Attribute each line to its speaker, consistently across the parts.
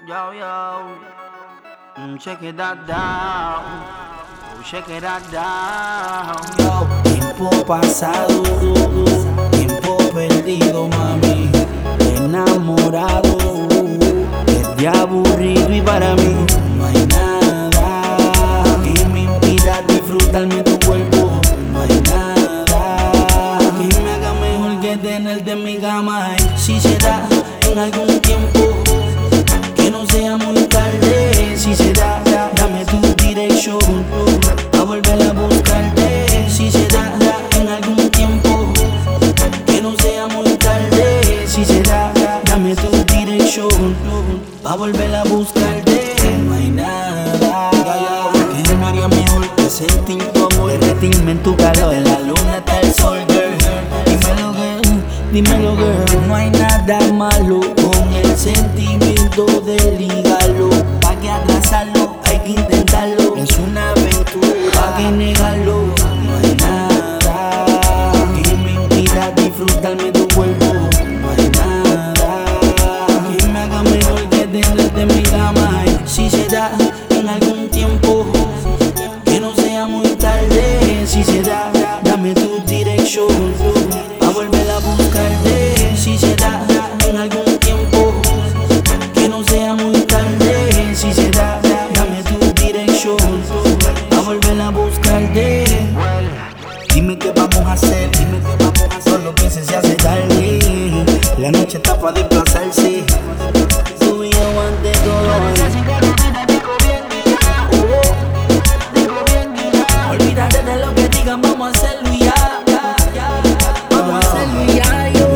Speaker 1: Yo, yo, check it out down, check it out down.
Speaker 2: Yo, tiempo pasado, tiempo perdido, mami. Enamorado, desde aburrido y para mí no hay nada que me impida disfrutarme tu cuerpo. No hay nada que me haga mejor que tenerte en mi cama. Y si se da en algún tiempo, que no sea muy tarde. Si se da, dame tu dirección a volver a buscarte. Si se da en algún tiempo, que no sea muy tarde. Si se da, dame tu dirección a volver a buscarte. No hay nada que me haría mejor que sentir tu amor, derretirme en tu calor. De la luna hasta el sol, girl. Dímelo, girl, dímelo, girl. No hay nada malo con el sentimiento de ligarlo. Pa' que atrasarlo, hay que intentarlo. Es una aventura, pa' que negarlo. No hay nada que me impida disfrutarme tu cuerpo. No hay nada que me haga mejor que tenerte en mi cama. Y si se da en algún tiempo, que no sea muy tarde. Si se da, dame tu dirección a volver a buscarte. Si se da en algún tiempo, que no sea muy tarde. Si se da, dame tu dirección a volver a buscarte. Dime qué vamos a hacer, dime qué vamos a hacer. Solo piensa se hace tarde. La noche está para desplazarse. Tú y yo ante todo. Olvídate de lo que digan, vamos a hacerlo y ya. Vamos a hacerlo y ya, yo.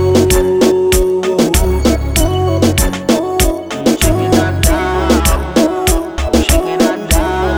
Speaker 1: Check it out down, check it out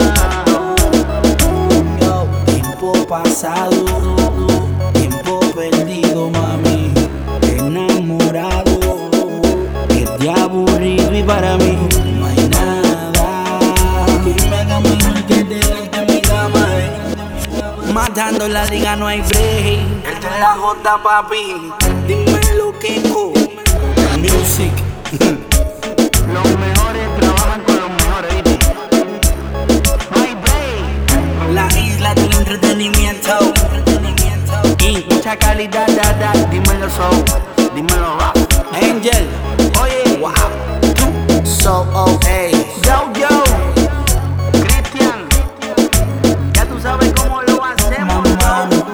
Speaker 1: down.
Speaker 2: Yo, tiempo pasado, tiempo perdido, mami. Enamorado, desde aburrido y para mí no hay nada que me haga mejor que tenerte en mi cama. Matando la liga, no hay break. Esta es la J, papi. Dímelo, Kiko. Music.
Speaker 1: Los mejores trabajan con los mejores, ¿viste? No hay break.
Speaker 2: La isla del entretenimiento.
Speaker 1: Y mucha calidad, dímelo dímelo rap.
Speaker 2: Angel,
Speaker 1: Oye,
Speaker 2: wow. So, oh, hey.
Speaker 1: yo, Cristian, ya tú sabes cómo lo hacemos.
Speaker 2: Mamá,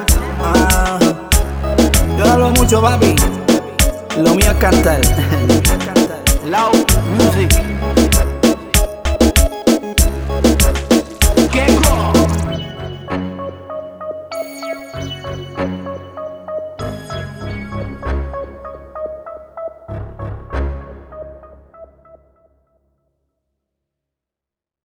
Speaker 2: yo hablo mucho, papi. Lo mío es cantar.
Speaker 1: Loud music.